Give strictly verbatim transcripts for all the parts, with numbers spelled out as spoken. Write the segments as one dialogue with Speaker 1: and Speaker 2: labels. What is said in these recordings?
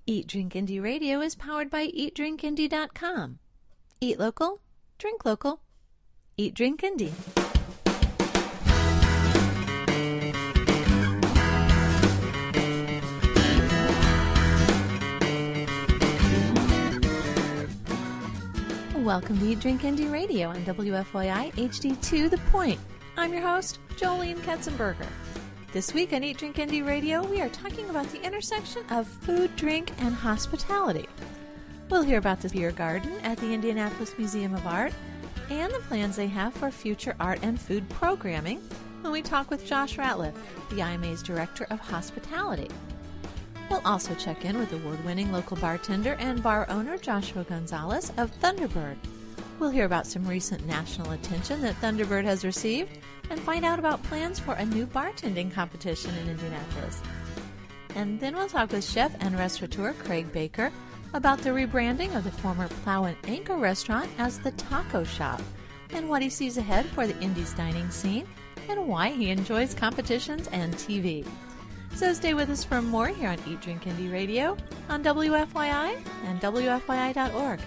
Speaker 1: Eat Drink Indie Radio is powered by eat drink indie dot com. Eat local, drink local. Eat Drink Indie. Welcome to Eat Drink Indie Radio on W F Y I H D two The Point. I'm your host, Jolene Katzenberger. This week on Eat Drink Indie Radio, we are talking about the intersection of food, drink, and hospitality. We'll hear about the beer garden at the Indianapolis Museum of Art and the plans they have for future art and food programming when we talk with Josh Ratliff, the I M A's Director of Hospitality. We'll also check in with award-winning local bartender and bar owner Joshua Gonzalez of Thunderbird. We'll hear about some recent national attention that Thunderbird has received and find out about plans for a new bartending competition in Indianapolis. And then we'll talk with chef and restaurateur Craig Baker about the rebranding of the former Plow and Anchor restaurant as the Taco Shop and what he sees ahead for the Indies dining scene and why he enjoys competitions and T V. So stay with us for more here on Eat Drink Indie Radio on W F Y I and W F Y I dot org.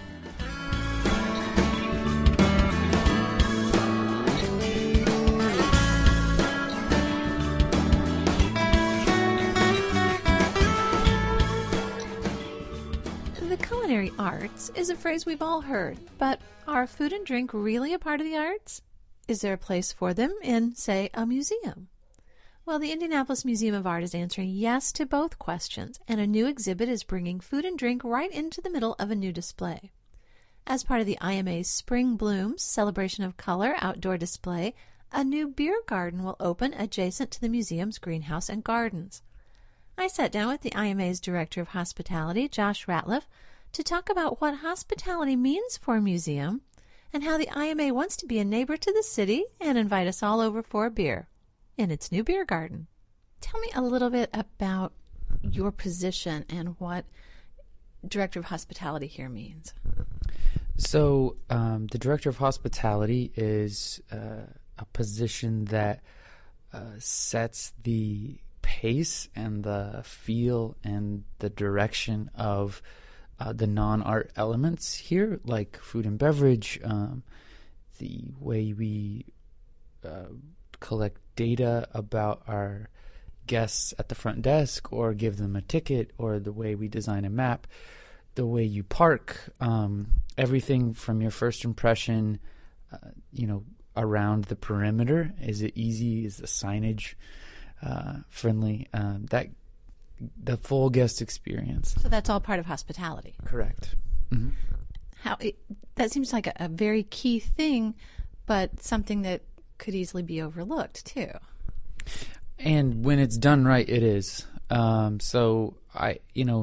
Speaker 1: The culinary arts is a phrase we've all heard, but are food and drink really a part of the arts? Is there a place for them in, say, a museum? Well, the Indianapolis Museum of Art is answering yes to both questions, and a new exhibit is bringing food and drink right into the middle of a new display. As part of the I M A's Spring Blooms Celebration of Color outdoor display, a new beer garden will open adjacent to the museum's greenhouse and gardens. I sat down with the I M A's Director of Hospitality, Josh Ratliff, to talk about what hospitality means for a museum and how the I M A wants to be a neighbor to the city and invite us all over for a beer in its new beer garden. Tell me a little bit about your position and what Director of Hospitality here means.
Speaker 2: So um, the Director of Hospitality is uh, a position that uh, sets the pace and the feel and the direction of uh, the non-art elements here, like food and beverage, um, the way we uh, collect data about our guests at the front desk or give them a ticket, or the way we design a map, the way you park, um, everything from your first impression, uh, you know, around the perimeter. Is it easy? Is the signage uh, friendly? Um, that the full guest experience.
Speaker 1: So that's all part of hospitality.
Speaker 2: Correct. Mm-hmm.
Speaker 1: How it, that seems like a, a very key thing, but something that could easily be overlooked too.
Speaker 2: And when it's done right, it is. Um, so I, you know,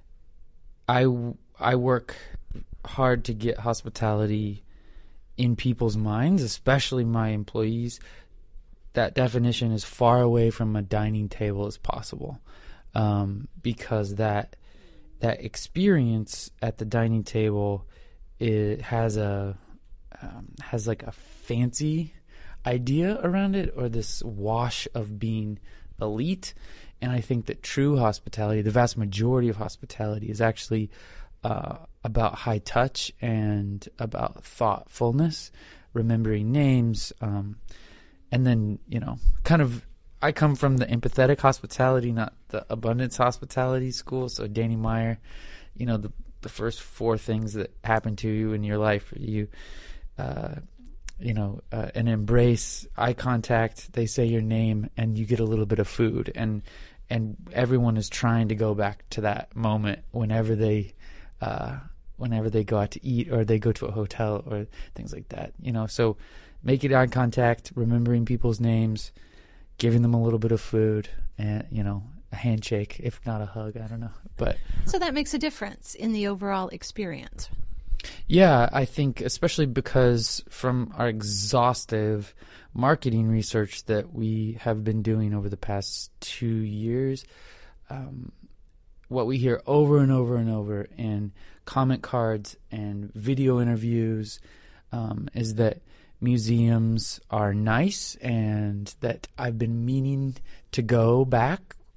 Speaker 2: I, I work hard to get hospitality in people's minds, especially my employees. That definition is far away from a dining table as possible, um, because that that experience at the dining table, it has a um, has like a fancy idea around it, or this wash of being elite. And I think that true hospitality, the vast majority of hospitality, is actually uh, about high touch and about thoughtfulness, remembering names, um, and then, you know, kind of, I come from the empathetic hospitality, not the abundance hospitality school. So Danny Meyer, you know, the the first four things that happen to you in your life, you uh you know, uh, an embrace, eye contact, they say your name, and you get a little bit of food. And and everyone is trying to go back to that moment whenever they uh, whenever they go out to eat, or they go to a hotel, or things like that. You know, so making eye contact, remembering people's names, giving them a little bit of food, and, you know, a handshake, if not a hug, I don't know. But
Speaker 1: so that makes a difference in the overall experience.
Speaker 2: Yeah, I think especially because from our exhaustive marketing research that we have been doing over the past two years, um, what we hear over and over and over in comment cards and video interviews um, is that museums are nice, and that I've been meaning to go back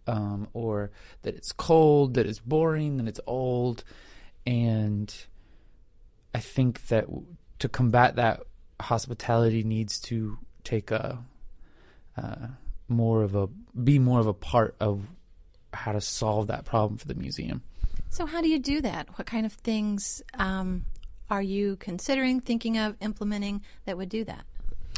Speaker 2: um, or that it's cold, that it's boring, that it's old. And I think that to combat that, hospitality needs to take a uh, more of a be more of a part of how to solve that problem for the museum.
Speaker 1: So how do you do that? What kind of things um, are you considering, thinking of, implementing that would do that?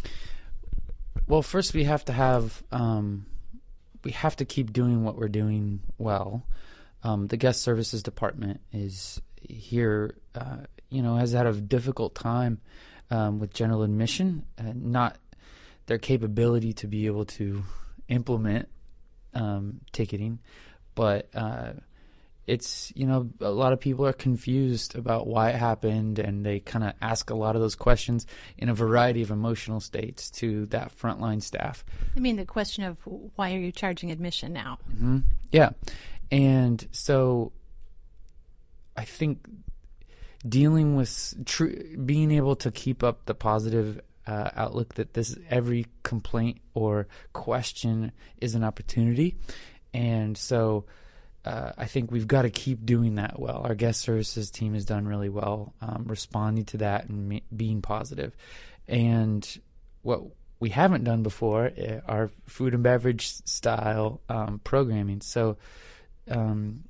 Speaker 2: Well, first we have to have um, we have to keep doing what we're doing well. Um, the guest services department is here, uh, you know, has had a difficult time um, with general admission, uh, not their capability to be able to implement um, ticketing, but uh, it's, you know, a lot of people are confused about why it happened, and they kind of ask a lot of those questions in a variety of emotional states to that frontline staff.
Speaker 1: I mean, the question of why are you charging admission now?
Speaker 2: Mm-hmm. Yeah. And so I think dealing with tr- being able to keep up the positive uh, outlook that this every complaint or question is an opportunity. And so uh, I think we've got to keep doing that well. Our guest services team has done really well um, responding to that and me- being positive. And what we haven't done before uh, are food and beverage style um, programming. So um,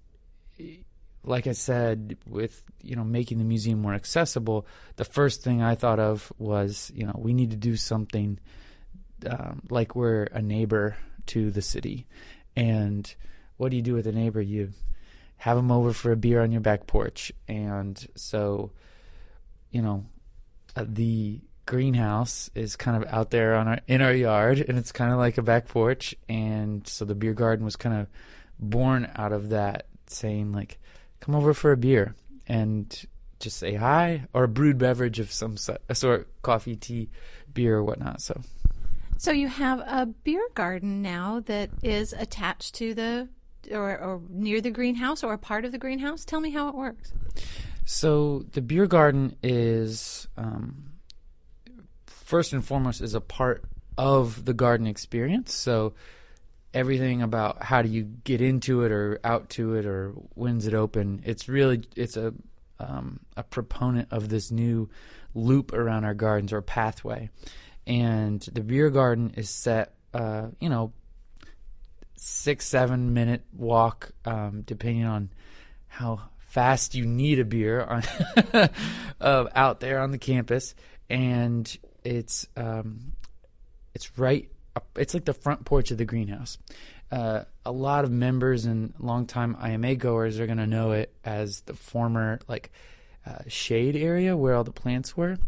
Speaker 2: like I said, with, you know, making the museum more accessible, the first thing I thought of was, you know, we need to do something um, like we're a neighbor to the city. And what do you do with a neighbor? You have them over for a beer on your back porch. And so, you know, uh, the greenhouse is kind of out there on our in our yard, and it's kind of like a back porch. And so the beer garden was kind of born out of that, saying like, come over for a beer and just say hi, or a brewed beverage of some sort, coffee, tea, beer, or whatnot. So,
Speaker 1: so you have a beer garden now that is attached to the, or, or near the greenhouse, or a part of the greenhouse. Tell me how it works.
Speaker 2: So the beer garden is, um, first and foremost, is a part of the garden experience. So everything about how do you get into it or out to it or when's it open, it's really, it's a um, a proponent of this new loop around our gardens, or pathway. And the beer garden is set, uh, you know, six, seven minute walk, um, depending on how fast you need a beer on uh, out there on the campus. And it's um, it's right up, it's like the front porch of the greenhouse. Uh, a lot of members and longtime I M A goers are going to know it as the former like uh, shade area where all the plants were.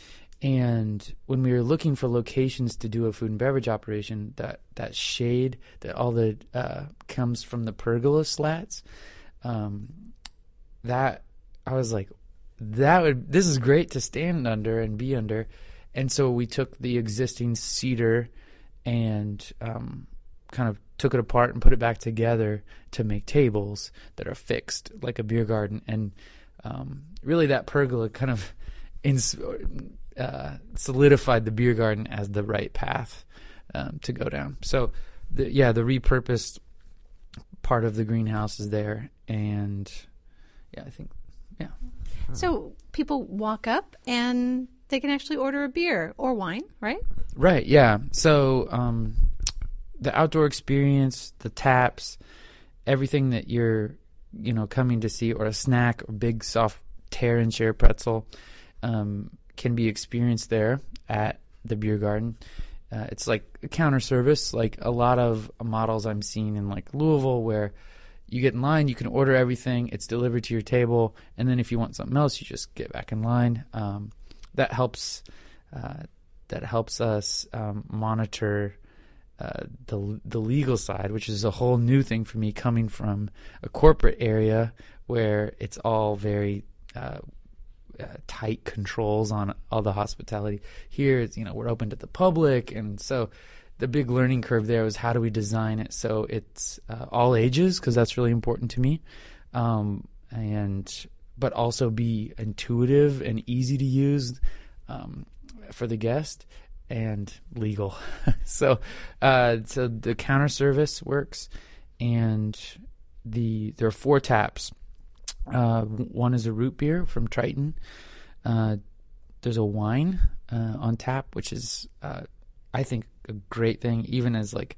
Speaker 2: And when we were looking for locations to do a food and beverage operation, that, that shade that all the uh, comes from the pergola slats, um, that I was like, that would this is great to stand under and be under. And so we took the existing cedar and um, kind of took it apart and put it back together to make tables that are fixed like a beer garden. And um, really that pergola kind of ins- uh, solidified the beer garden as the right path um, to go down. So, the, yeah, the repurposed part of the greenhouse is there. And, yeah, I think, yeah.
Speaker 1: So people walk up and they can actually order a beer or wine, right?
Speaker 2: Right, yeah. So um, the outdoor experience, the taps, everything that you're, you know, coming to see, or a snack, or big soft tear and share pretzel, um, can be experienced there at the beer garden. Uh, it's like a counter service, like a lot of models I'm seeing in like Louisville, where you get in line, you can order everything, it's delivered to your table, and then if you want something else, you just get back in line. Um, that helps. Uh, that helps us um, monitor uh, the the legal side, which is a whole new thing for me, coming from a corporate area where it's all very uh, uh, tight controls on all the hospitality. Here, it's, you know, we're open to the public, and so the big learning curve there was how do we design it so it's uh, all ages, because that's really important to me, um, and but also be intuitive and easy to use um, for the guest, and legal. so, uh, so the counter service works, and the there are four taps. Uh, one is a root beer from Triton. Uh, there's a wine uh, on tap, which is, uh, I think, a great thing. Even as like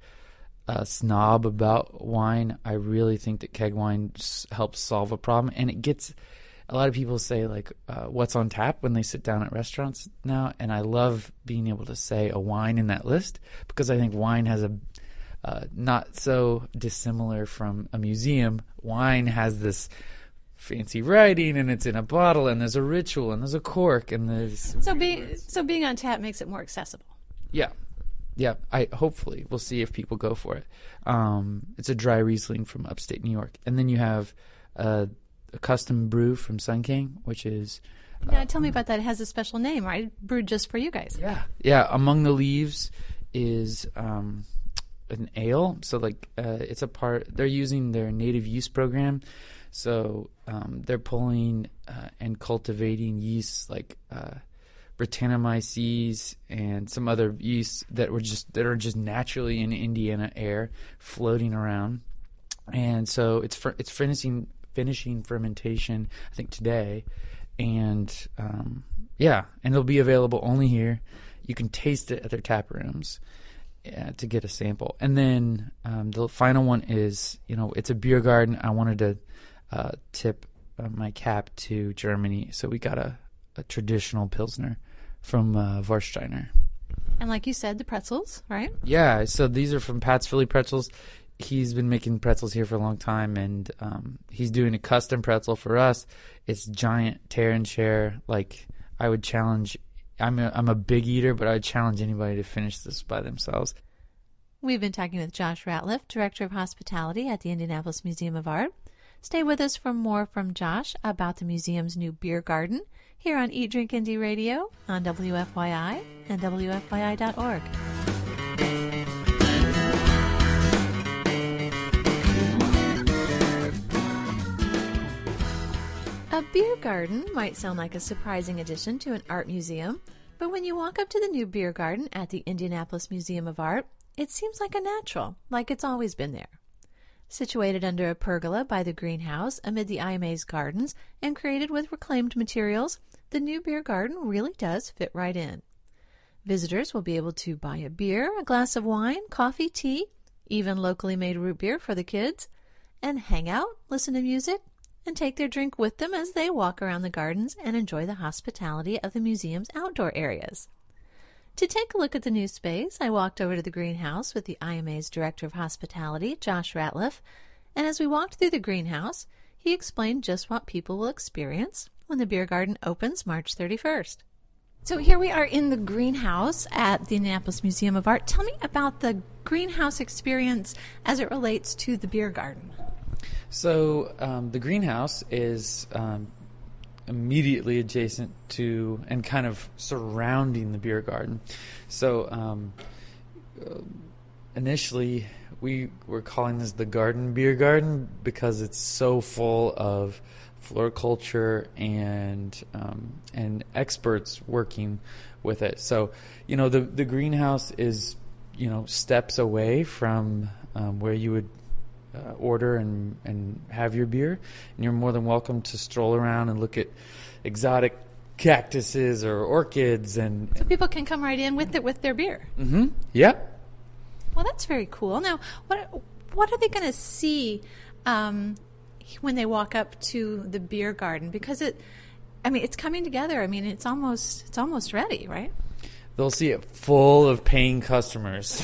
Speaker 2: a snob about wine, I really think that keg wine s- helps solve a problem. And it gets a lot of people say like, uh, "What's on tap?" when they sit down at restaurants now, and I love being able to say a wine in that list because I think wine has a uh, not so dissimilar from a museum. Wine has this fancy writing, and it's in a bottle, and there's a ritual, and there's a cork, and there's
Speaker 1: so being so being on tap makes it more accessible.
Speaker 2: Yeah, yeah. I hopefully we'll see if people go for it. Um, it's a dry Riesling from upstate New York, and then you have uh, a custom brew from Sun King, which is
Speaker 1: yeah. Uh, tell me about that. It has a special name, right? Brewed just for you guys.
Speaker 2: Yeah, yeah. Among the Leaves is um, an ale, so like uh, it's a part. They're using their native yeast program. So um, they're pulling uh, and cultivating yeasts like uh, Brettanomyces and some other yeasts that were just that are just naturally in Indiana air floating around, and so it's for, it's finishing finishing fermentation I think today, and um, yeah, and it'll be available only here. You can taste it at their tap rooms uh, to get a sample, and then um, the final one is you know it's a beer garden. I wanted to. Uh, tip uh, my cap to Germany. So we got a, a traditional Pilsner from uh, Warsteiner.
Speaker 1: And like you said, the pretzels, right?
Speaker 2: Yeah, so these are from Pat's Philly Pretzels. He's been making pretzels here for a long time, and um, he's doing a custom pretzel for us. It's giant tear and share. Like, I would challenge, I'm a, I'm a big eater, but I would challenge anybody to finish this by themselves.
Speaker 1: We've been talking with Josh Ratliff, Director of Hospitality at the Indianapolis Museum of Art. Stay with us for more from Josh about the museum's new beer garden here on Eat, Drink, Indie Radio on W F Y I and W F Y I dot org. A beer garden might sound like a surprising addition to an art museum, but when you walk up to the new beer garden at the Indianapolis Museum of Art, it seems like a natural, like it's always been there. Situated under a pergola by the greenhouse amid the I M A's gardens and created with reclaimed materials, the new beer garden really does fit right in. Visitors will be able to buy a beer, a glass of wine, coffee, tea, even locally made root beer for the kids, and hang out, listen to music, and take their drink with them as they walk around the gardens and enjoy the hospitality of the museum's outdoor areas. To take a look at the new space, I walked over to the greenhouse with the I M A's Director of Hospitality, Josh Ratliff, and as we walked through the greenhouse, he explained just what people will experience when the beer garden opens March thirty-first. So here we are in the greenhouse at the Indianapolis Museum of Art. Tell me about the greenhouse experience as it relates to the beer garden.
Speaker 2: So um, the greenhouse is um, immediately adjacent to and kind of surrounding the beer garden. So um, uh, initially we were calling this the Garden Beer Garden because it's so full of floriculture and um, and experts working with it. So you know the the greenhouse is you know steps away from um, where you would Uh, order and, and have your beer, and you're more than welcome to stroll around and look at exotic cactuses or orchids, and
Speaker 1: so people can come right in with it with their beer.
Speaker 2: Mm-hmm. Yeah.
Speaker 1: Well, that's very cool. Now, what what are they going to see um, when they walk up to the beer garden? Because it, I mean, it's coming together. I mean, it's almost it's almost ready, right?
Speaker 2: They'll see it full of paying customers.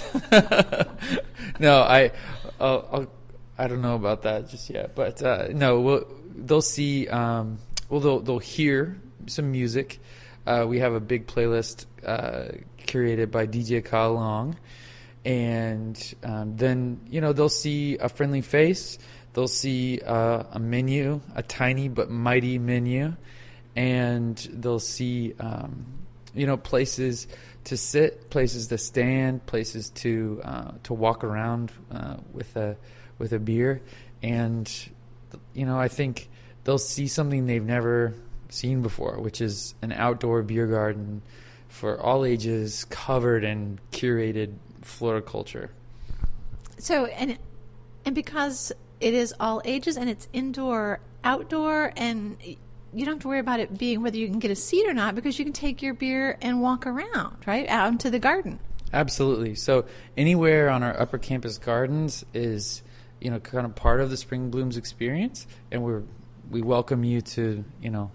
Speaker 2: no, I, I'll, I'll, I don't know about that just yet, but uh, no, we'll, they'll see. Um, well, they'll they'll hear some music. Uh, we have a big playlist uh, curated by D J Kyle Long, and um, then you know they'll see a friendly face. They'll see uh, a menu, a tiny but mighty menu, and they'll see um, you know places to sit, places to stand, places to uh, to walk around uh, with a with a beer, and you know I think they'll see something they've never seen before, which is an outdoor beer garden for all ages, covered in curated floriculture.
Speaker 1: So, and And because it is all ages and it's indoor, outdoor, and you don't have to worry about it being whether you can get a seat or not, because you can take your beer and walk around, right, out into the garden.
Speaker 2: Absolutely. So anywhere on our upper campus gardens is, you know, kind of part of the Spring Blooms experience, and we're we welcome you to, you know,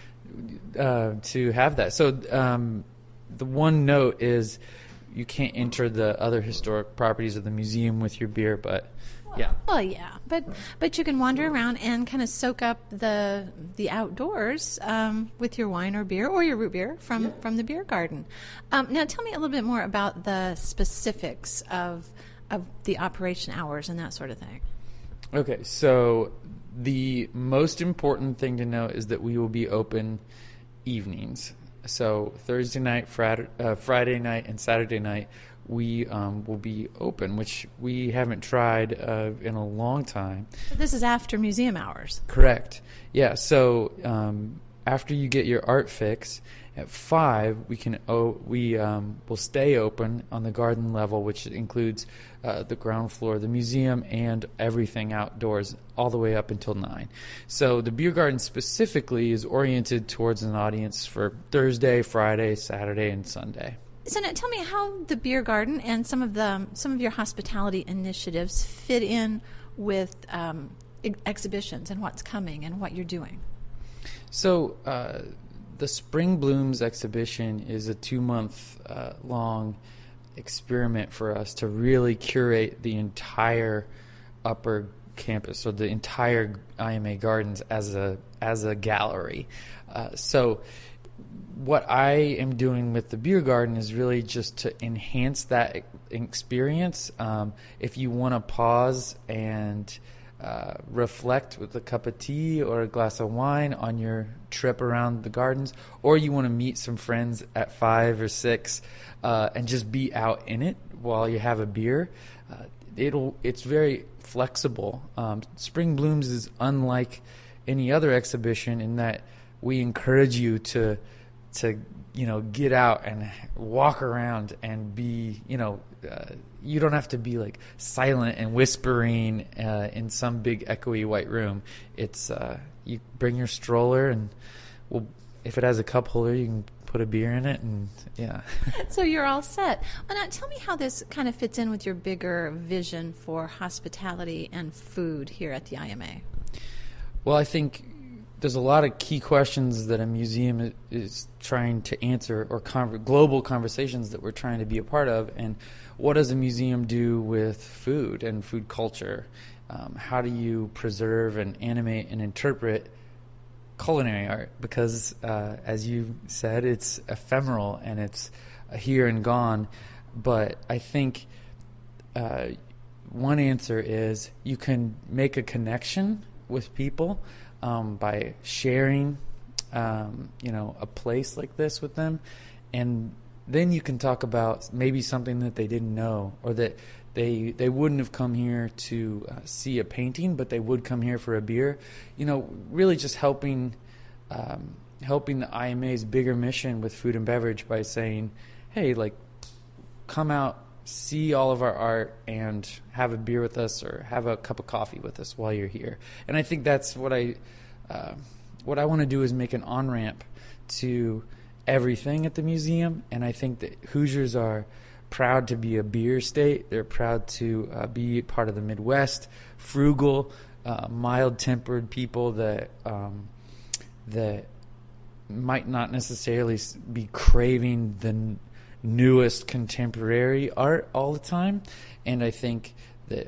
Speaker 2: uh, to have that. So um, the one note is you can't enter the other historic properties of the museum with your beer, but yeah.
Speaker 1: Well, yeah, but but you can wander around and kind of soak up the the outdoors um, with your wine or beer or your root beer from, yeah. from the beer garden. Um, now, tell me a little bit more about the specifics of of the operation hours and that sort of thing.
Speaker 2: Okay, so the most important thing to know is that we will be open evenings. So Thursday night, Friday, uh, Friday night, and Saturday night, we um, will be open, which we haven't tried uh, in a long time.
Speaker 1: But this is after museum hours.
Speaker 2: Correct. Yeah. So um, after you get your art fix at five, we can oh, we um, will stay open on the garden level, which includes uh, the ground floor, the museum, and everything outdoors, all the way up until nine. So the beer garden specifically is oriented towards an audience for Thursday, Friday, Saturday, and Sunday.
Speaker 1: So now tell me how the beer garden and some of the some of your hospitality initiatives fit in with um, ex- exhibitions and what's coming and what you're doing.
Speaker 2: So uh, the Spring Blooms exhibition is a two-month uh, long experiment for us to really curate the entire upper campus, so the entire I M A Gardens as a as a gallery. Uh, so. What I am doing with the beer garden is really just to enhance that experience. Um, if you want to pause and uh, reflect with a cup of tea or a glass of wine on your trip around the gardens, or you want to meet some friends at five or six uh, and just be out in it while you have a beer, uh, it'll it's very flexible. Um, Spring Blooms is unlike any other exhibition in that we encourage you to to you know get out and walk around and be you know uh, you don't have to be like silent and whispering uh, in some big echoey white room. It's uh, you bring your stroller, and we'll, if it has a cup holder, you can put a beer in it, and yeah.
Speaker 1: So you're all set. Well, now tell me how this kind of fits in with your bigger vision for hospitality and food here at the I M A.
Speaker 2: Well, I think there's a lot of key questions that a museum is trying to answer, or con- global conversations that we're trying to be a part of. And what does a museum do with food and food culture? Um, how do you preserve and animate and interpret culinary art? Because, uh, as you said, it's ephemeral and it's here and gone. But I think uh, one answer is you can make a connection with people Um, by sharing, um, you know, a place like this with them, and then you can talk about maybe something that they didn't know, or that they they wouldn't have come here to uh, see a painting, but they would come here for a beer. You know, really just helping um, helping the I M A's bigger mission with food and beverage by saying, hey, like, come out, see all of our art, and have a beer with us, or have a cup of coffee with us while you're here. And I think that's what I uh, what I want to do, is make an on-ramp to everything at the museum. And I think that Hoosiers are proud to be a beer state. They're proud to uh, be part of the Midwest, frugal, uh, mild-tempered people that um, that might not necessarily be craving the n- newest contemporary art all the time. And I think that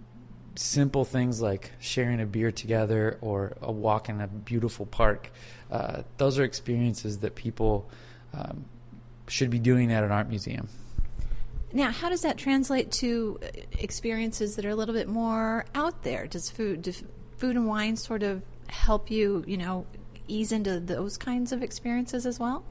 Speaker 2: simple things like sharing a beer together or a walk in a beautiful park, uh, those are experiences that people um, should be doing at an art museum.
Speaker 1: Now, how does that translate to experiences that are a little bit more out there? Does food, do food and wine sort of help you, you know, ease into those kinds of experiences as well?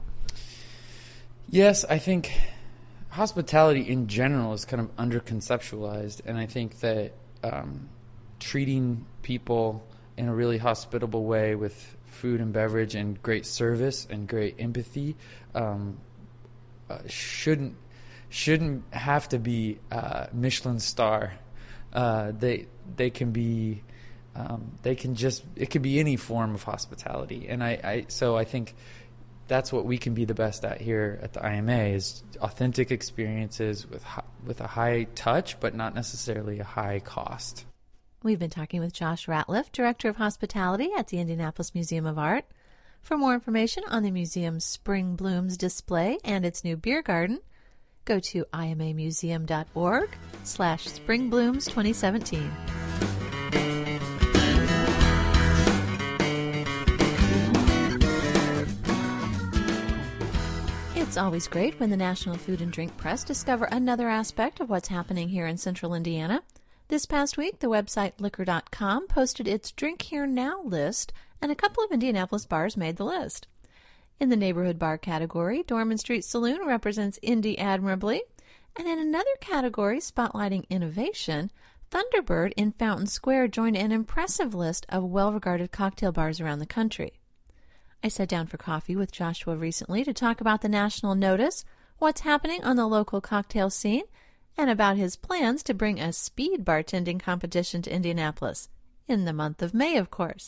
Speaker 2: Yes, I think hospitality in general is kind of under-conceptualized, and I think that um, treating people in a really hospitable way with food and beverage and great service and great empathy um, uh, shouldn't shouldn't have to be uh, Michelin star. Uh, they they can be, um, they can just, it could be any form of hospitality. And I, I, so I think that's what we can be the best at here at the I M A is authentic experiences with with a high touch, but not necessarily a high cost.
Speaker 1: We've been talking with Josh Ratliff, Director of Hospitality at the Indianapolis Museum of Art. For more information on the museum's Spring Blooms display and its new beer garden, go to imamuseum.org slash springblooms 2017. It's always great when the National Food and Drink Press discover another aspect of what's happening here in central Indiana. This past week, the website liquor dot com posted its Drink Here Now list, and a couple of Indianapolis bars made the list. In the neighborhood bar category, Dorman Street Saloon represents Indy admirably, and in another category spotlighting innovation, Thunderbird in Fountain Square joined an impressive list of well-regarded cocktail bars around the country. I sat down for coffee with Joshua recently to talk about the national notice, what's happening on the local cocktail scene, and about his plans to bring a speed bartending competition to Indianapolis, in the month of May, of course.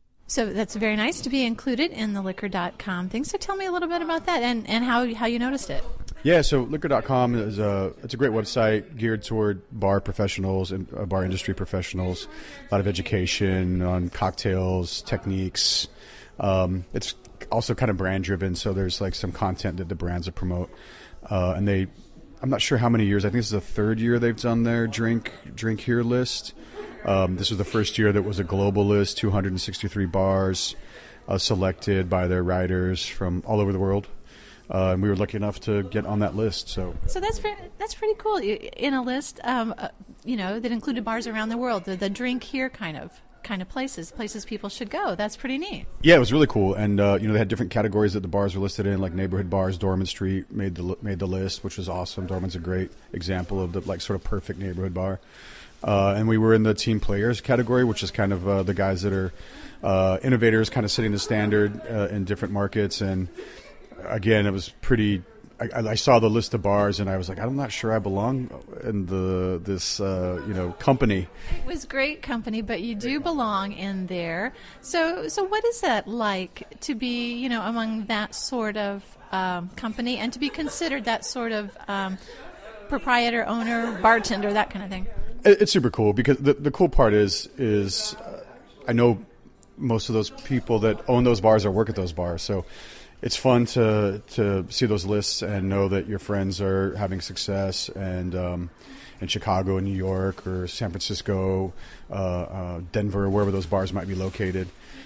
Speaker 1: So that's very nice to be included in the liquor dot com thing. So tell me a little bit about that and, and how how you noticed it.
Speaker 3: Yeah, so liquor dot com is a it's a great website geared toward bar professionals and uh, bar industry professionals. A lot of education on cocktails, techniques. Um, it's also kind of brand driven, so there's like some content that the brands will promote. Uh, and they, I'm not sure how many years. I think this is the third year they've done their drink drink here list. Um, this was the first year that was a global list, two hundred sixty-three bars uh, selected by their writers from all over the world. Uh, and we were lucky enough to get on that list. So,
Speaker 1: so that's pre- that's pretty cool. In a list, um, uh, you know, that included bars around the world, the, the drink here kind of kind of places, places people should go. That's pretty neat.
Speaker 3: Yeah, it was really cool. And uh, you know, they had different categories that the bars were listed in, like neighborhood bars. Dorman Street made the made the list, which was awesome. Dorman's a great example of the like sort of perfect neighborhood bar. Uh, and we were in the team players category, which is kind of uh, the guys that are uh, innovators, kind of setting the standard uh, in different markets. And again, it was pretty. I, I saw the list of bars, and I was like, I'm not sure I belong in the this uh, you know company.
Speaker 1: It was great company, but you do belong in there. So, so what is that like to be, you know, among that sort of um, company, and to be considered that sort of um, proprietor, owner, bartender, that kind of thing?
Speaker 3: It's super cool because the the cool part is is uh, I know most of those people that own those bars or work at those bars, so it's fun to to see those lists and know that your friends are having success and um, in Chicago, New York, or San Francisco, uh, uh, Denver, wherever those bars might be located.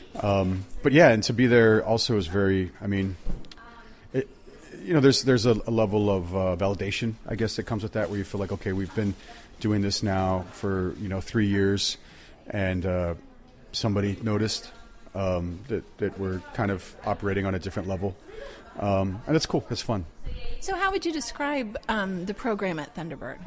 Speaker 3: Um, but yeah, and to be there also is very. I mean, it, you know, there's there's a, a level of uh, validation, I guess, that comes with that, where you feel like, okay, we've been doing this now for, you know, three years, and uh, somebody noticed um, that, that we're kind of operating on a different level. Um, and it's cool. It's fun.
Speaker 1: So how would you describe um, the program at Thunderbird?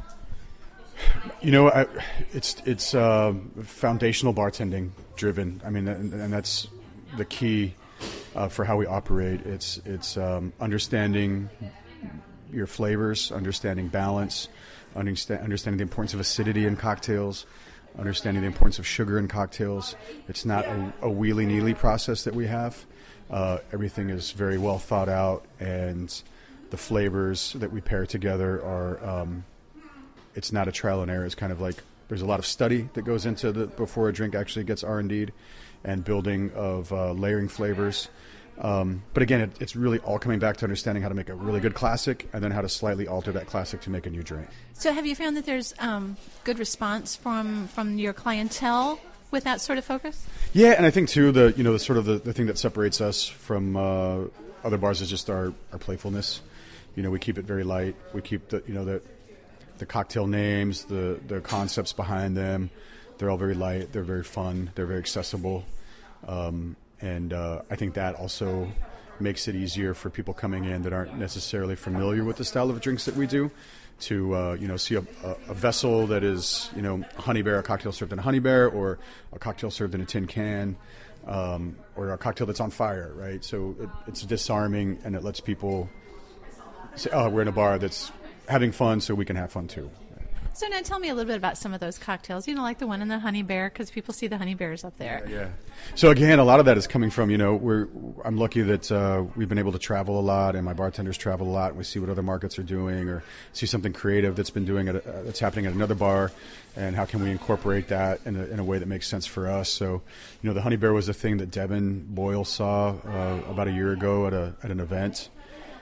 Speaker 3: You know, I, it's it's uh, foundational bartending driven. I mean, and, and that's the key uh, for how we operate. It's, it's um, understanding your flavors, understanding balance, Understand, understanding the importance of acidity in cocktails, understanding the importance of sugar in cocktails. It's not a, a wheelie-neely process that we have. Uh, everything is very well thought out, and the flavors that we pair together are, um, it's not a trial and error. It's kind of like there's a lot of study that goes into the before a drink actually gets R and D'd, and building of uh, layering flavors. Um, but again, it, it's really all coming back to understanding how to make a really good classic and then how to slightly alter that classic to make a new drink.
Speaker 1: So have you found that there's um, good response from, from your clientele with that sort of focus?
Speaker 3: Yeah, and I think, too, the you know the sort of the, the thing that separates us from uh, other bars is just our, our playfulness. You know, we keep it very light. We keep the, you know, the, the cocktail names, the, the concepts behind them. They're all very light. They're very fun. They're very accessible. Um And uh, I think that also makes it easier for people coming in that aren't necessarily familiar with the style of drinks that we do to, uh, you know, see a, a, a vessel that is, you know, a honey bear, a cocktail served in a honey bear, or a cocktail served in a tin can, um, or a cocktail that's on fire, right? So it, it's disarming, and it lets people say, oh, we're in a bar that's having fun, so we can have fun too.
Speaker 1: So now tell me a little bit about some of those cocktails, you know, like the one in the Honey Bear, because people see the Honey Bears up there.
Speaker 3: Yeah, yeah. So again, a lot of that is coming from, you know, we're, I'm lucky that uh, we've been able to travel a lot, and my bartenders travel a lot, and we see what other markets are doing, or see something creative that's been doing, at a, uh, that's happening at another bar, and how can we incorporate that in a, in a way that makes sense for us. So, you know, the Honey Bear was a thing that Devin Boyle saw uh, about a year ago at a at an event.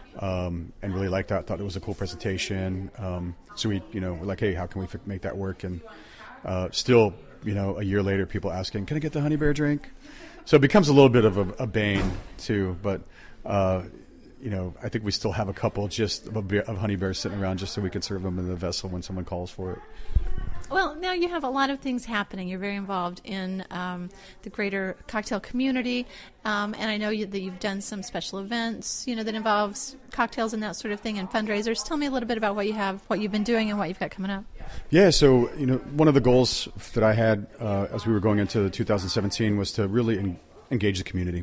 Speaker 3: Um, and really liked that, thought it was a cool presentation. Um, so we, you know, we're like, hey, how can we f- make that work? And uh, still, you know, a year later, people asking, can I get the Honey Bear drink? So it becomes a little bit of a, a bane, too. But, uh, you know, I think we still have a couple just of, a beer, of Honey Bears sitting around just so we can serve them in the vessel when someone calls for it.
Speaker 1: Well, now you have a lot of things happening. You're very involved in um, the greater cocktail community, um, and I know you, that you've done some special events, you know, that involves cocktails and that sort of thing, and fundraisers. Tell me a little bit about what you have, what you've been doing, and what you've got coming up.
Speaker 3: Yeah, so you know, one of the goals that I had uh, as we were going into two thousand seventeen was to really en- engage the community.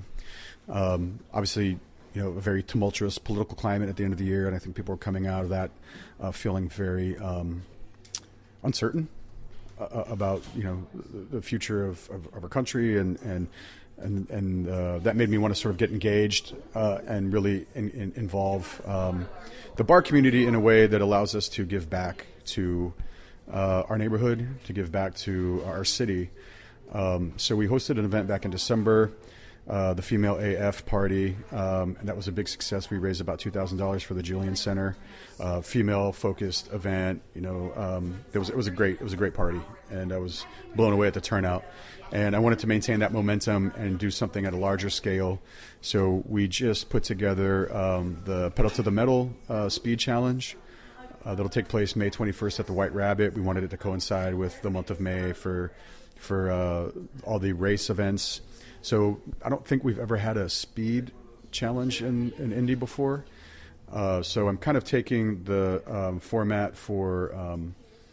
Speaker 3: Um, obviously, you know, a very tumultuous political climate at the end of the year, and I think people are coming out of that uh, feeling very um, uncertain uh, about, you know, the future of, of, of our country, and and and, and uh, that made me want to sort of get engaged uh, and really in, in, involve um, the bar community in a way that allows us to give back to uh, our neighborhood, to give back to our city. Um, so we hosted an event back in December. Uh, the Female A F party, um, and that was a big success. We raised about two thousand dollars for the Julian Center, uh, female-focused event. You know, um, it was it was a great it was a great party, and I was blown away at the turnout. And I wanted to maintain that momentum and do something at a larger scale. So we just put together um, the Pedal to the Metal uh, Speed Challenge. Uh, that'll take place May twenty-first at the White Rabbit. We wanted it to coincide with the month of May for for uh, all the race events. So I don't think we've ever had a speed challenge in, in Indy before. Uh, so I'm kind of taking the um, format for um,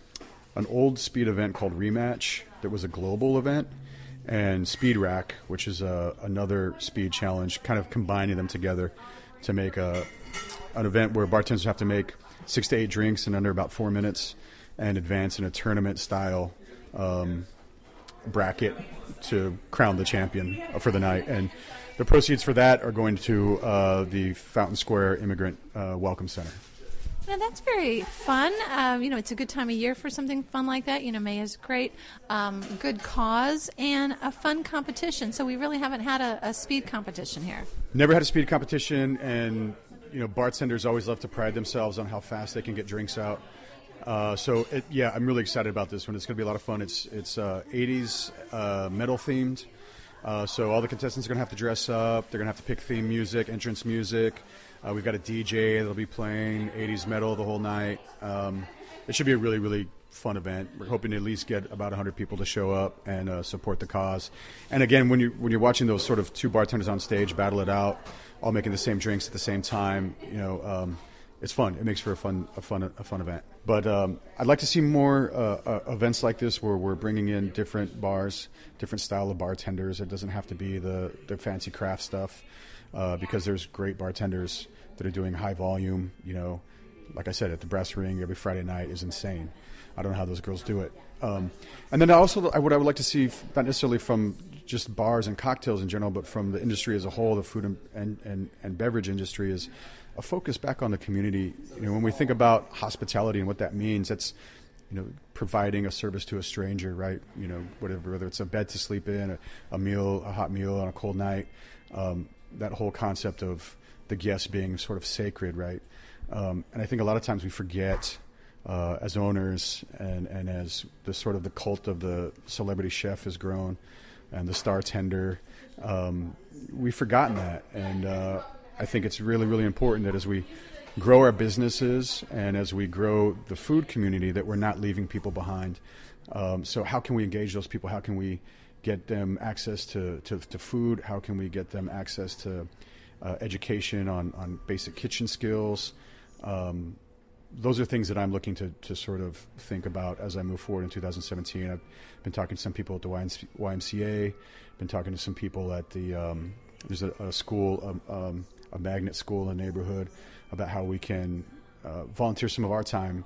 Speaker 3: an old speed event called Rematch that was a global event, and Speed Rack, which is a, another speed challenge, kind of combining them together to make a an event where bartenders have to make six to eight drinks in under about four minutes and advance in a tournament-style um bracket to crown the champion for the night. And the proceeds for that are going to uh, the Fountain Square Immigrant uh, Welcome Center.
Speaker 1: Now, that's very fun. Um, you know, it's a good time of year for something fun like that. You know, May is great. Um, good cause and a fun competition. So we really haven't had a, a speed competition here.
Speaker 3: Never had a speed competition, and, you know, bartenders always love to pride themselves on how fast they can get drinks out. Uh, so, it, yeah, I'm really excited about this one. It's going to be a lot of fun. It's it's uh, eighties uh, metal themed. Uh, so all the contestants are going to have to dress up. They're going to have to pick theme music, entrance music. Uh, we've got a D J that'll be playing eighties metal the whole night. Um, it should be a really, really fun event. We're hoping to at least get about one hundred people to show up and uh, support the cause. And again, when you when you're watching those sort of two bartenders on stage battle it out, all making the same drinks at the same time, you know. Um, It's fun. It makes for a fun, a fun, a fun event. But um, I'd like to see more uh, uh, events like this where we're bringing in different bars, different style of bartenders. It doesn't have to be the, the fancy craft stuff, uh, because there's great bartenders that are doing high volume. You know, like I said, at the Brass Ring every Friday night is insane. I don't know how those girls do it. Um, and then also, I would I would like to see, not necessarily from just bars and cocktails in general, but from the industry as a whole, the food and and, and, and beverage industry, is a focus back on the community. You know, when we think about hospitality and what that means, it's, you know, providing a service to a stranger, right? You know, whatever, whether it's a bed to sleep in, a, a meal, a hot meal on a cold night, um, that whole concept of the guest being sort of sacred, right? Um, and I think a lot of times we forget, uh, as owners and, and as the sort of the cult of the celebrity chef has grown and the star tender, um, we've forgotten that. And, uh, I think it's really, really important that as we grow our businesses and as we grow the food community, that we're not leaving people behind. Um, so how can we engage those people? How can we get them access to, to, to food? How can we get them access to uh, education on, on basic kitchen skills? Um, those are things that I'm looking to, to sort of think about as I move forward in two thousand seventeen. I've been talking to some people at the Y M C A, been talking to some people at the, um, there's a, a school, um, um, a magnet school in the neighborhood, about how we can uh, volunteer some of our time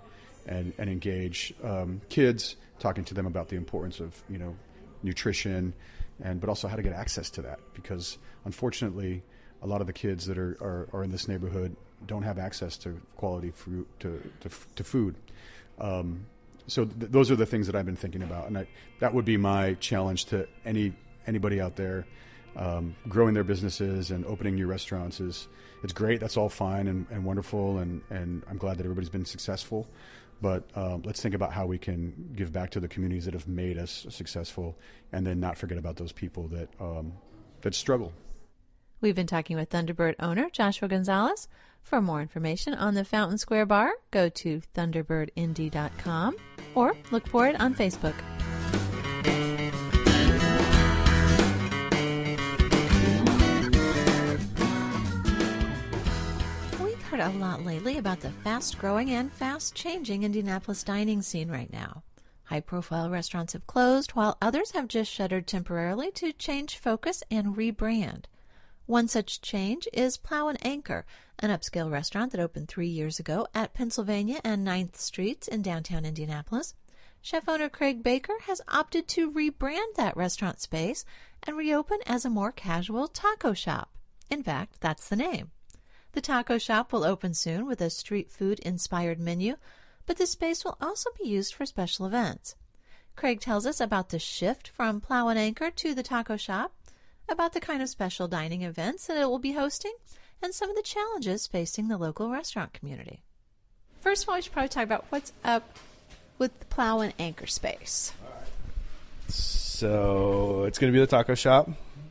Speaker 3: and, and engage um, kids, talking to them about the importance of, you know, nutrition, and but also how to get access to that, because unfortunately a lot of the kids that are, are, are in this neighborhood don't have access to quality fruit, to, to, to food. Um, so th- those are the things that I've been thinking about, and I, that would be my challenge to any anybody out there um, growing their businesses and opening new restaurants. Is it's great, that's all fine and, and wonderful, and, and I'm glad that everybody's been successful. But um, let's think about how we can give back to the communities that have made us successful, and then not forget about those people that um, that struggle.
Speaker 1: We've been talking with Thunderbird owner Joshua Gonzalez. For more information on the Fountain Square Bar, go to thunderbird indy dot com or look for it on Facebook. Heard a lot lately about the fast-growing and fast-changing Indianapolis dining scene right now. High-profile restaurants have closed, while others have just shuttered temporarily to change focus and rebrand. One such change is Plow and Anchor, an upscale restaurant that opened three years ago at Pennsylvania and ninth Streets in downtown Indianapolis. Chef owner Craig Baker has opted to rebrand that restaurant space and reopen as a more casual taco shop. In fact, that's the name. The taco shop will open soon with a street food-inspired menu, but the space will also be used for special events. Craig tells us about the shift from Plow and Anchor to the taco shop, about the kind of special dining events that it will be hosting, and some of the challenges facing the local restaurant community. First of all, we should probably talk about what's up with the Plow and Anchor space.
Speaker 4: So it's going to be the taco shop.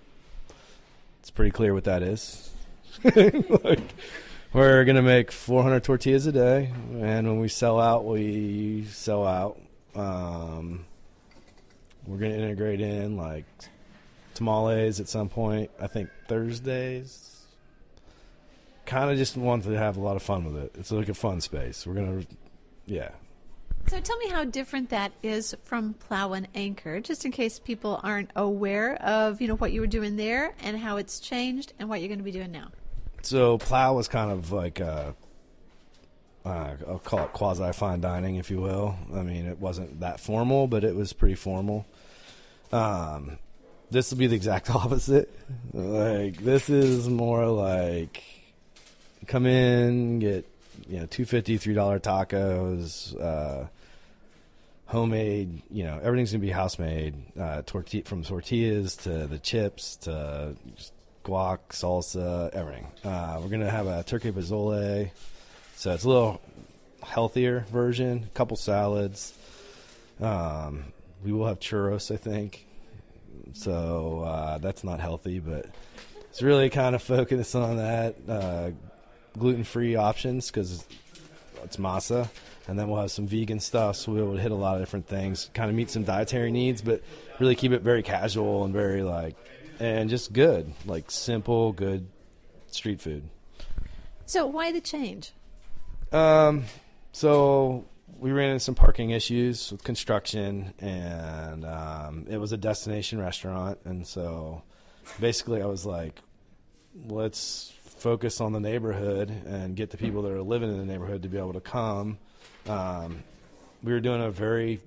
Speaker 4: It's pretty clear what that is. Like, we're going to make four hundred tortillas a day, and when we sell out, we sell out. Um, we're going to integrate in, like, tamales at some point, I think Thursdays. Kind of just wanted to have a lot of fun with it. It's like a fun space. We're going to, yeah.
Speaker 1: So tell me how different that is from Plow and Anchor, just in case people aren't aware of, you know, what you were doing there and how it's changed and what you're going to be doing now.
Speaker 4: So Plow was kind of like, a, uh, I'll call it quasi-fine dining, if you will. I mean, it wasn't that formal, but it was pretty formal. Um, this will be the exact opposite. Like, this is more like come in, get, you know, two dollars and fifty cents, three dollar tacos, uh, homemade, you know, everything's going to be house-made, uh, torti- from tortillas to the chips to just guac, salsa, everything. Uh, we're going to have a turkey pozole, so it's a little healthier version, a couple salads. Um, we will have churros, I think. So uh, that's not healthy, but it's really kind of focused on that. Uh, gluten-free options because it's masa. And then we'll have some vegan stuff, so we'll be able to hit a lot of different things, kind of meet some dietary needs, but really keep it very casual and very, like, and just good, like simple, good street food.
Speaker 1: So why the change?
Speaker 4: Um, so we ran into some parking issues with construction, and um, it was a destination restaurant. And so basically I was like, let's focus on the neighborhood and get the people that are living in the neighborhood to be able to come. Um, we were doing a very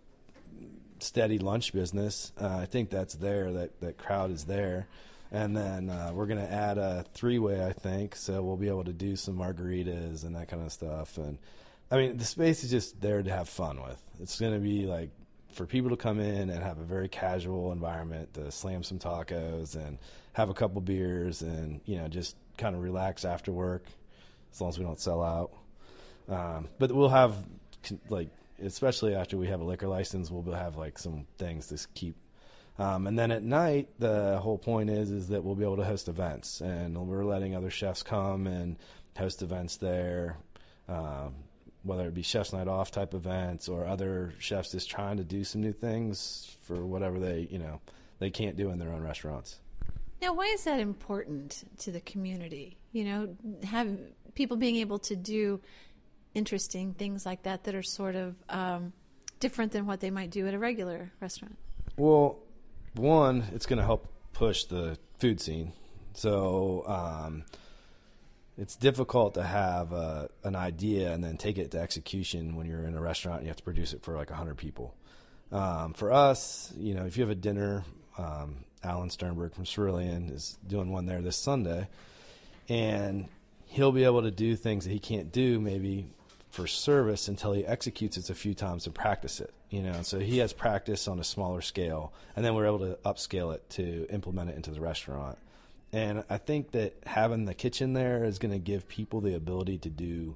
Speaker 4: steady lunch business. Uh, I think that's there. That, that crowd is there. And then uh, we're going to add a three-way, I think, so we'll be able to do some margaritas and that kind of stuff. And, I mean, the space is just there to have fun with. It's going to be, like, for people to come in and have a very casual environment to slam some tacos and have a couple beers and, you know, just kind of relax after work as long as we don't sell out. Um, but we'll have, like, especially after we have a liquor license, we'll have, like, some things to keep. Um, and then at night, the whole point is is that we'll be able to host events. And we're letting other chefs come and host events there, um, whether it be Chef's Night Off type events or other chefs just trying to do some new things for whatever they, you know, they can't do in their own restaurants.
Speaker 1: Now, why is that important to the community? You know, have people being able to do interesting things like that that are sort of um, different than what they might do at a regular restaurant?
Speaker 4: Well, one, it's going to help push the food scene. So um, it's difficult to have uh, an idea and then take it to execution when you're in a restaurant and you have to produce it for like one hundred people. Um, for us, you know, if you have a dinner, um, Alan Sternberg from Cerulean is doing one there this Sunday, and he'll be able to do things that he can't do maybe for service until he executes it a few times and practice it, you know. So he has practice on a smaller scale, and then we're able to upscale it to implement it into the restaurant. And I think that having the kitchen there is going to give people the ability to do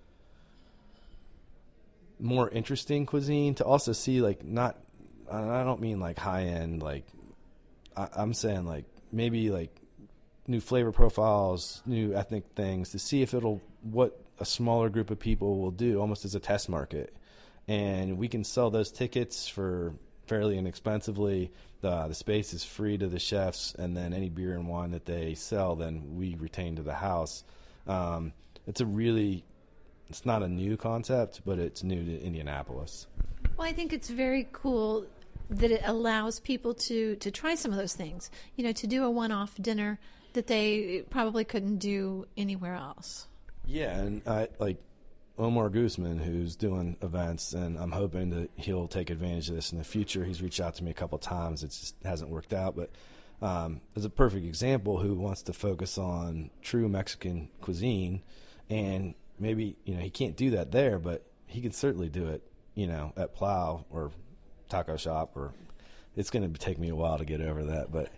Speaker 4: more interesting cuisine, to also see, like, not, I don't mean like high end, like, I, I'm saying like maybe like new flavor profiles, new ethnic things, to see if it'll, what a smaller group of people will do, almost as a test market. And we can sell those tickets for fairly inexpensively. The, the space is free to the chefs, and then any beer and wine that they sell, then we retain to the house. Um, it's a really, it's not a new concept, but it's new to Indianapolis.
Speaker 1: Well, I think it's very cool that it allows people to, to try some of those things, you know, to do a one-off dinner that they probably couldn't do anywhere else.
Speaker 4: Yeah, and I, like Omar Guzman, who's doing events, and I'm hoping that he'll take advantage of this in the future. He's reached out to me a couple of times. It just hasn't worked out, but um, is a perfect example who wants to focus on true Mexican cuisine, and maybe, you know, he can't do that there, but he can certainly do it, you know, at Plow or Taco Shop, or it's going to take me a while to get over that, but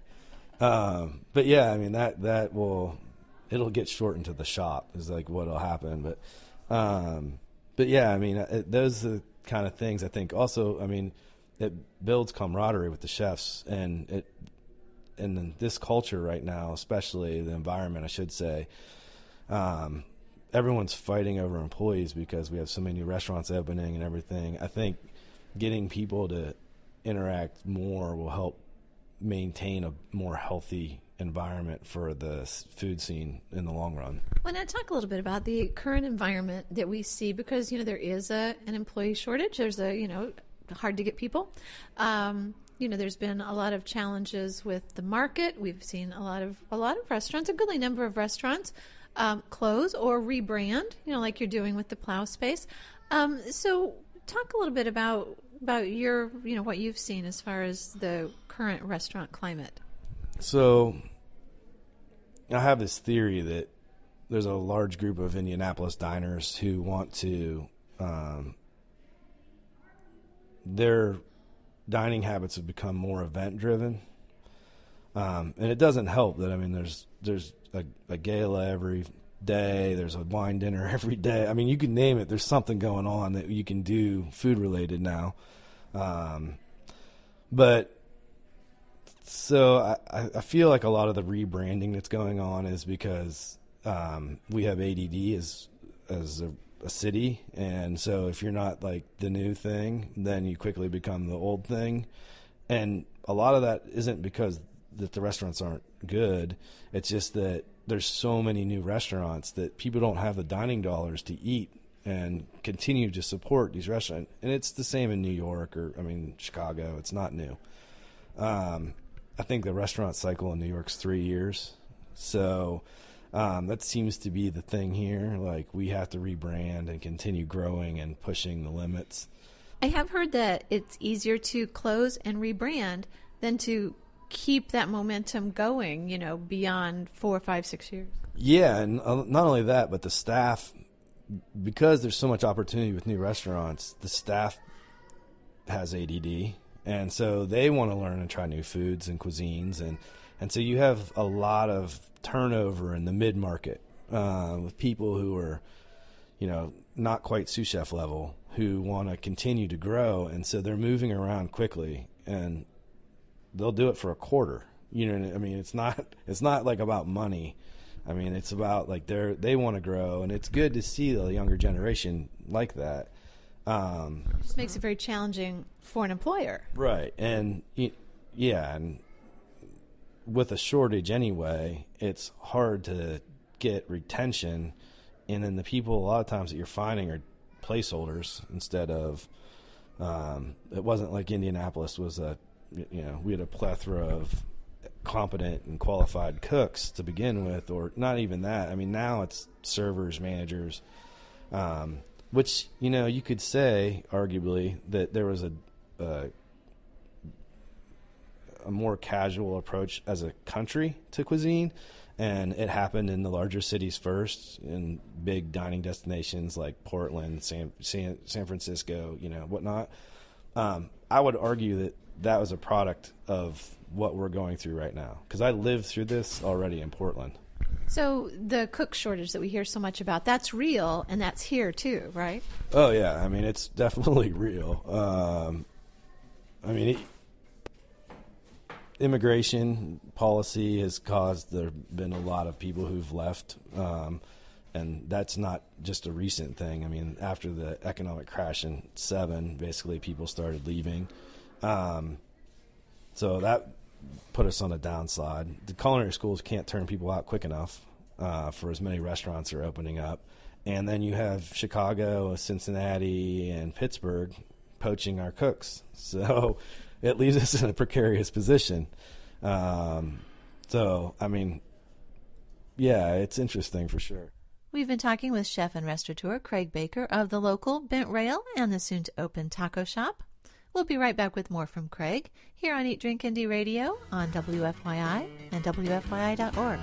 Speaker 4: um, but yeah, I mean that that will, it'll get shortened to the shop is like what'll happen, but. Um, but yeah, I mean, it, those are the kind of things I think also, I mean, it builds camaraderie with the chefs, and it, and in this culture right now, especially the environment, I should say, um, everyone's fighting over employees because we have so many new restaurants opening and everything. I think getting people to interact more will help maintain a more healthy environment for the food scene in the long run.
Speaker 1: Well, now talk a little bit about the current environment that we see, because, you know, there is a an employee shortage. There's a, you know, hard to get people. Um, you know, there's been a lot of challenges with the market. We've seen a lot of a lot of restaurants, a goodly number of restaurants, um, close or rebrand. You know, like you're doing with the Plow space. Um, so, talk a little bit about about your, you know, what you've seen as far as the current restaurant climate.
Speaker 4: So I have this theory that there's a large group of Indianapolis diners who want to, um, their dining habits have become more event driven. Um, and it doesn't help that, I mean, there's, there's a, a gala every day. There's a wine dinner every day. I mean, you can name it. There's something going on that you can do food related now. Um, but So I, I feel like a lot of the rebranding that's going on is because um, we have A D D as as a, a city, and so if you're not like the new thing, then you quickly become the old thing. And a lot of that isn't because that the restaurants aren't good. It's just that there's so many new restaurants that people don't have the dining dollars to eat and continue to support these restaurants. And it's the same in New York or, I mean, Chicago. It's not new. Um, I think the restaurant cycle in New York's three years. So um, that seems to be the thing here. Like, we have to rebrand and continue growing and pushing the limits.
Speaker 1: I have heard that it's easier to close and rebrand than to keep that momentum going, you know, beyond four, five, six years.
Speaker 4: Yeah, and uh, not only that, but the staff, because there's so much opportunity with new restaurants, the staff has A D D. And so they want to learn and try new foods and cuisines. And, and so you have a lot of turnover in the mid-market uh, with people who are, you know, not quite sous chef level, who want to continue to grow. And so they're moving around quickly, and they'll do it for a quarter. You know, I mean, it's not it's not like about money. I mean, it's about like they're they want to grow, and it's good to see the younger generation like that. Um,
Speaker 1: it just makes it very challenging for an employer.
Speaker 4: Right. And yeah, and with a shortage anyway, it's hard to get retention. And then the people a lot of times that you're finding are placeholders instead of, um, it wasn't like Indianapolis was a, you know, we had a plethora of competent and qualified cooks to begin with, or not even that. I mean, now it's servers, managers, um, which, you know, you could say arguably that there was a, a a more casual approach as a country to cuisine, and it happened in the larger cities first, in big dining destinations like Portland, San San, San Francisco, you know, whatnot. Um, I would argue that that was a product of what we're going through right now, because I lived through this already in Portland.
Speaker 1: So the cook shortage that we hear so much about, that's real, and that's here too, right?
Speaker 4: Oh, yeah. I mean, it's definitely real. Um, I mean, it, immigration policy has caused, there have been a lot of people who've left, um, and that's not just a recent thing. I mean, after the economic crash in seven, basically people started leaving. Um, so that put us on a downside. The culinary schools can't turn people out quick enough uh, for as many restaurants are opening up. And then you have Chicago, Cincinnati, and Pittsburgh poaching our cooks. So it leaves us in a precarious position. Um, so, I mean, yeah, it's interesting for sure.
Speaker 1: We've been talking with chef and restaurateur Craig Baker of the local Bent Rail and the soon-to-open taco shop. We'll be right back with more from Craig here on Eat, Drink, Indie Radio on W F Y I and W F Y I dot org.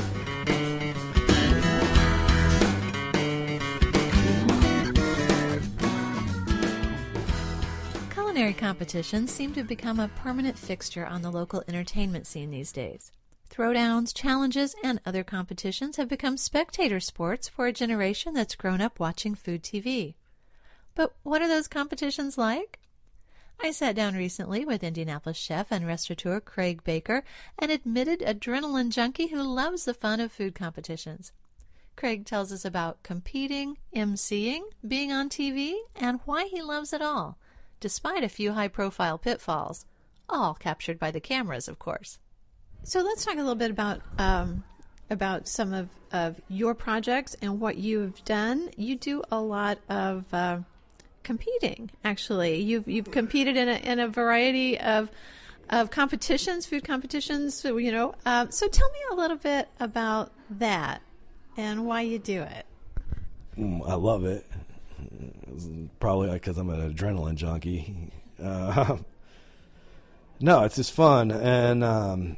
Speaker 1: Culinary competitions seem to have become a permanent fixture on the local entertainment scene these days. Throwdowns, challenges, and other competitions have become spectator sports for a generation that's grown up watching food T V. But what are those competitions like? I sat down recently with Indianapolis chef and restaurateur Craig Baker, an admitted adrenaline junkie who loves the fun of food competitions. Craig tells us about competing, emceeing, being on T V, and why he loves it all, despite a few high-profile pitfalls, all captured by the cameras, of course. So let's talk a little bit about um, about some of, of your projects and what you've done. You do a lot of uh, competing, actually. You've you've competed in a in a variety of of competitions, food competitions. So, you know, uh, so tell me a little bit about that and why you do it.
Speaker 4: Mm, I love it. It's probably because I'm an adrenaline junkie. Uh, no, it's just fun, and um,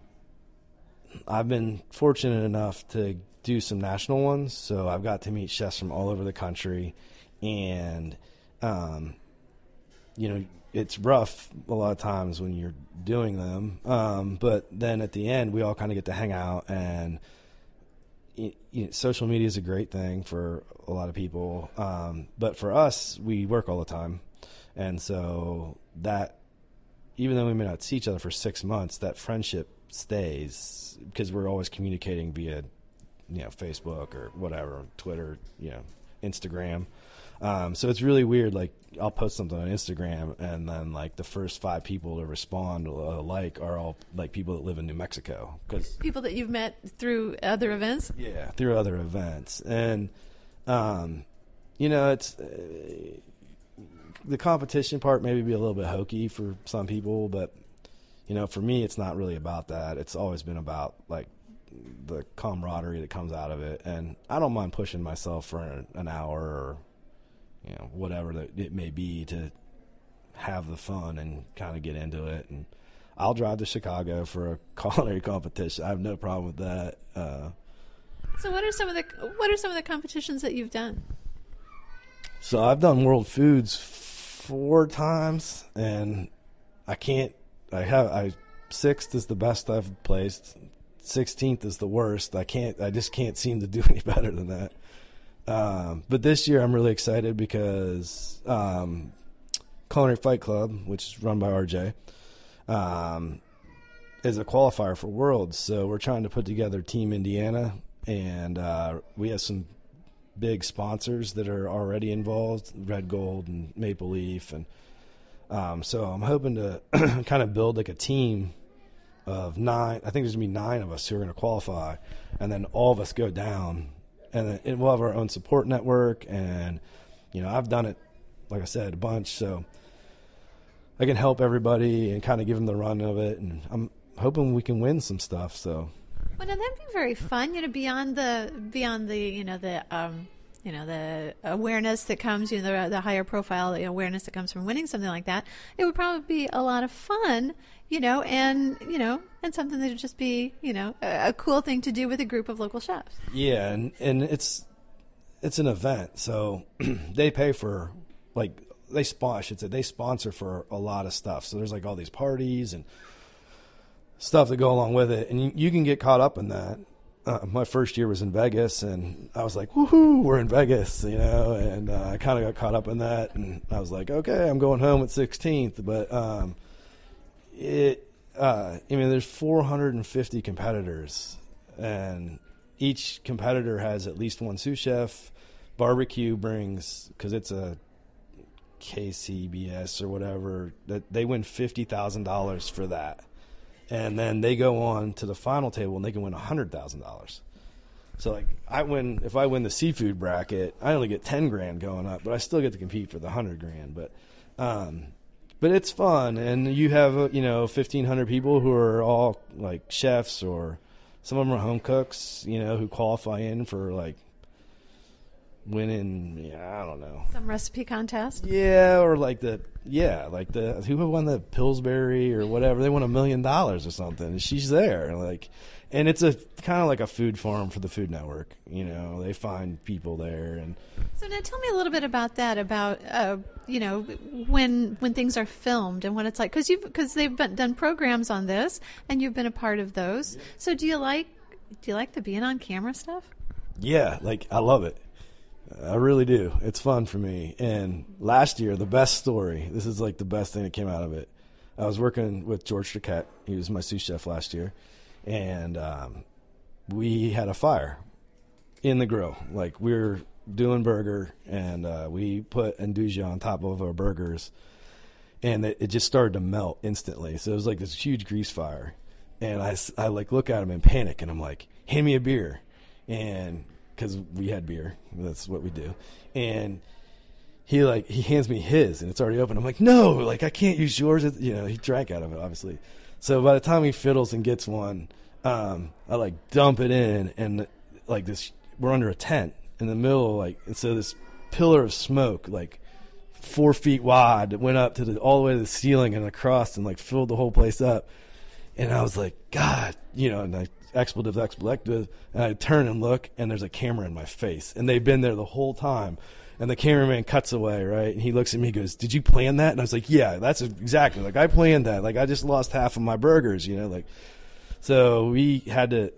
Speaker 4: I've been fortunate enough to do some national ones, so I've got to meet chefs from all over the country, and um, you know, it's rough a lot of times when you're doing them, um, but then at the end, we all kind of get to hang out, and you know, social media is a great thing for a lot of people, um, but for us, we work all the time, and so that, even though we may not see each other for six months, that friendship stays because we're always communicating via, you know, Facebook or whatever, Twitter, you know, Instagram. Um, so it's really weird. Like, I'll post something on Instagram, and then like the first five people to respond uh, like are all like people that live in New Mexico, because
Speaker 1: People that you've met through other events?
Speaker 4: yeah, through other events, and um, you know, it's uh, the competition part maybe be a little bit hokey for some people, but you know, for me, it's not really about that. It's always been about like the camaraderie that comes out of it, and I don't mind pushing myself for an, an hour or, you know, whatever that it may be to have the fun and kind of get into it. And I'll drive to Chicago for a culinary competition. I have no problem with that. Uh,
Speaker 1: So what are some of the what are some of the competitions that you've done?
Speaker 4: so I've done World Foods four times, and I can't. I have. I sixth is the best I've placed. Sixteenth is the worst. I can't. I just can't seem to do any better than that. Um, but this year I'm really excited because um, Culinary Fight Club, which is run by R J, um, is a qualifier for Worlds. So we're trying to put together Team Indiana, and uh, we have some big sponsors that are already involved, Red Gold and Maple Leaf. And um, so I'm hoping to kind of build like a team of nine. I think there's going to be nine of us who are going to qualify, and then all of us go down. And then we'll have our own support network, and, you know, I've done it, like I said, a bunch, so I can help everybody and kind of give them the run of it. And I'm hoping we can win some stuff. So.
Speaker 1: Well, now that'd be very fun. You know, beyond the beyond the you know the um, you know the awareness that comes, you know, the, the higher profile the awareness that comes from winning something like that. It would probably be a lot of fun, you know, and you know, and something that would just be, you know, a, a cool thing to do with a group of local chefs.
Speaker 4: Yeah, and and it's it's an event, so they pay for like they sponsor. I should say they sponsor for a lot of stuff. So there's like all these parties and stuff that go along with it, and you, you can get caught up in that. Uh, my first year was in Vegas, and I was like, woohoo, we're in Vegas, you know, and uh, I kind of got caught up in that, and I was like, okay, I'm going home at sixteenth, but um, it, uh, I mean, there's four hundred fifty competitors, and each competitor has at least one sous chef. Barbecue brings, because it's a K C B S or whatever, that they win fifty thousand dollars for that. And then they go on to the final table and they can win one hundred thousand dollars. So, like, I win, if I win the seafood bracket, I only get ten grand going up, but I still get to compete for the one hundred grand. But, um, but it's fun. And you have, uh, you know, fifteen hundred people who are all, like, chefs, or some of them are home cooks, you know, who qualify in for, like, winning, yeah, I don't know.
Speaker 1: Some recipe contest?
Speaker 4: Yeah, or like the, yeah, like the, who won the Pillsbury or whatever, they won a million dollars or something, and she's there, like, and it's a kind of like a food farm for the Food Network, you know, they find people there. And
Speaker 1: so now tell me a little bit about that, about, uh, you know, when when things are filmed and what it's like, because you've, because they've been, done programs on this, and you've been a part of those, so do you like, do you like the being on camera stuff?
Speaker 4: Yeah, like, I love it. I really do. It's fun for me. And last year, the best story, this is like the best thing that came out of it. I was working with George Triquette. He was my sous chef last year. And um, we had a fire in the grill. Like, we were doing burger, and uh, we put andouille on top of our burgers. And it, it just started to melt instantly. So it was like this huge grease fire. And I, I like, look at him in panic, and I'm like, hand me a beer. And because we had beer. That's what we do. And he like he hands me his, and it's already open. I'm like, no, like I can't use yours. You know, he drank out of it, obviously. So by the time he fiddles and gets one, um, I like dump it in, and like this, we're under a tent in the middle, like, and so this pillar of smoke, like four feet wide, went up to the all the way to the ceiling and across, and like filled the whole place up. And I was like, God, you know, and I. expletive, expletive, and I turn and look, and there's a camera in my face, and they've been there the whole time, and the cameraman cuts away, right, and he looks at me, he goes, did you plan that? And I was like, yeah, that's exactly, like, I planned that, like, I just lost half of my burgers, you know, like, so we had to,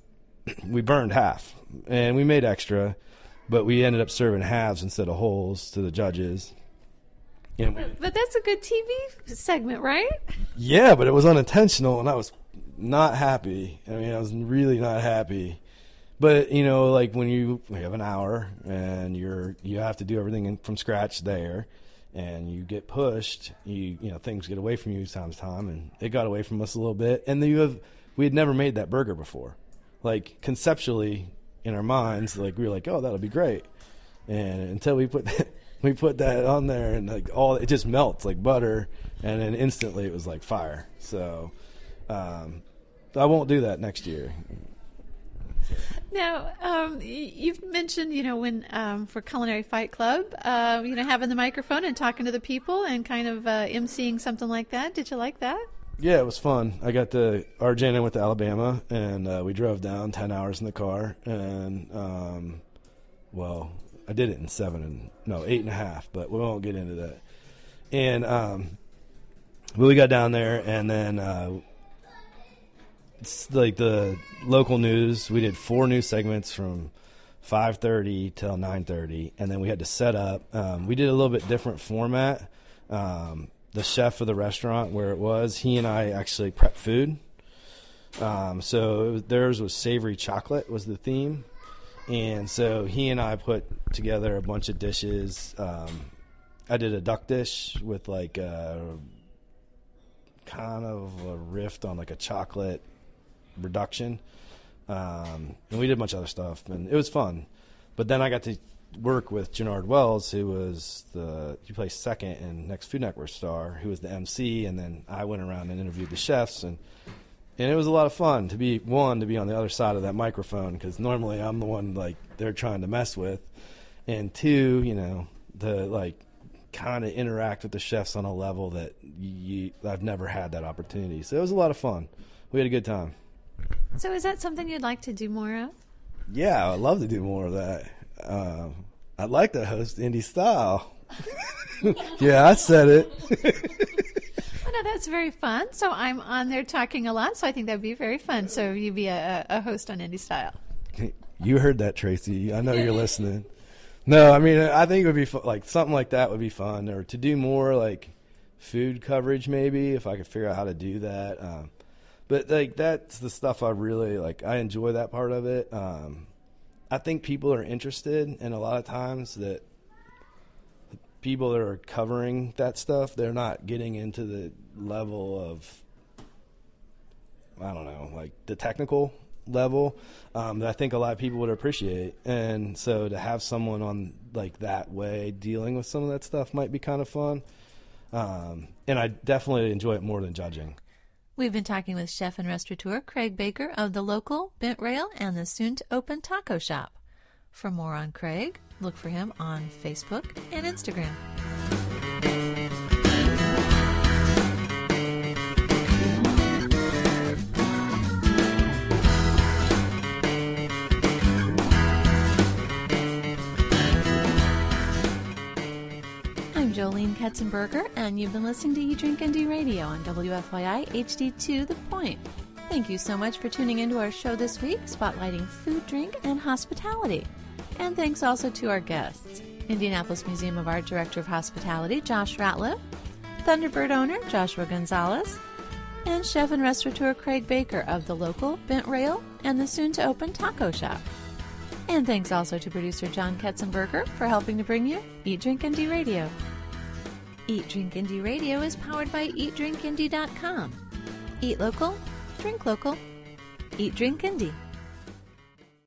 Speaker 4: we burned half, and we made extra, but we ended up serving halves instead of wholes to the judges. You know,
Speaker 1: but that's a good T V segment, right?
Speaker 4: Yeah, but it was unintentional, and I was not happy. I mean, I was really not happy. But, you know, like when you have an hour and you're you have to do everything in, from scratch there, and you get pushed, you you know, things get away from you time to time, and it got away from us a little bit. And then you have we had never made that burger before. Like, conceptually in our minds, like, we were like, oh, that'll be great. And until we put that, we put that on there, and like all it just melts like butter, and then instantly it was like fire. So um I won't do that next year.
Speaker 1: Now, um, you've mentioned, you know, when um, for Culinary Fight Club, uh, you know, having the microphone and talking to the people and kind of uh, emceeing something like that. Did you like that?
Speaker 4: Yeah, it was fun. I got to R J and I went to Alabama, and uh, we drove down ten hours in the car, and um, well, I did it in seven and no eight and a half, but we won't get into that. And um, but we got down there, and then. Uh, It's like the local news. We did four news segments from five thirty till nine thirty, and then we had to set up. Um, we did a little bit different format. Um, the chef of the restaurant where it was, he and I actually prepped food. Um, so it was, theirs was savory chocolate was the theme, and so he and I put together a bunch of dishes. Um, I did a duck dish with like a kind of a riff on like a chocolate reduction, um, and we did a bunch of other stuff, and it was fun. But then I got to work with Jannard Wells, who was the he placed second in Next Food Network Star, who was the M C, and then I went around and interviewed the chefs, and And it was a lot of fun to be, one, to be on the other side of that microphone, because normally I'm the one, like, they're trying to mess with. And two, you know, to, like, kind of interact with the chefs on a level that you, I've never had that opportunity. So it was a lot of fun. We had a good time.
Speaker 1: So is that something you'd like to do more of?
Speaker 4: Yeah, I'd love to do more of that. Um, I'd like to host Indie Style. Yeah, I said it.
Speaker 1: Well, no, that's very fun. So I'm on there talking a lot, so I think that'd be very fun. So you'd be a, a host on Indie Style.
Speaker 4: You heard that, Tracy. I know you're listening. No, I mean, I think it would be fun, like something like that would be fun, or to do more like food coverage maybe if I could figure out how to do that. Um, but like that's the stuff I really like. I enjoy that part of it. Um, I think people are interested, and a lot of times that people that are covering that stuff, they're not getting into the level of, I don't know, like the technical level um, that I think a lot of people would appreciate. And so to have someone on like that way dealing with some of that stuff might be kind of fun. Um, and I definitely enjoy it more than judging.
Speaker 1: We've been talking with chef and restaurateur Craig Baker of the local Bent Rail and the soon-to-open taco shop. For more on Craig, look for him on Facebook and Instagram. I'm Jolene Katzenberger, and you've been listening to Eat, Drink, Indie Radio on W F Y I H D two The Point. Thank you so much for tuning into our show this week, spotlighting food, drink, and hospitality. And thanks also to our guests, Indianapolis Museum of Art Director of Hospitality, Josh Ratliff, Thunderbird owner, Joshua Gonzalez, and chef and restaurateur Craig Baker of the local Bent Rail and the soon-to-open taco shop. And thanks also to producer John Ketzenberger for helping to bring you Eat, Drink, Indie Radio. Eat, Drink, Indie Radio is powered by eat drink indie dot com. Eat local, drink local. Eat, Drink, Indie.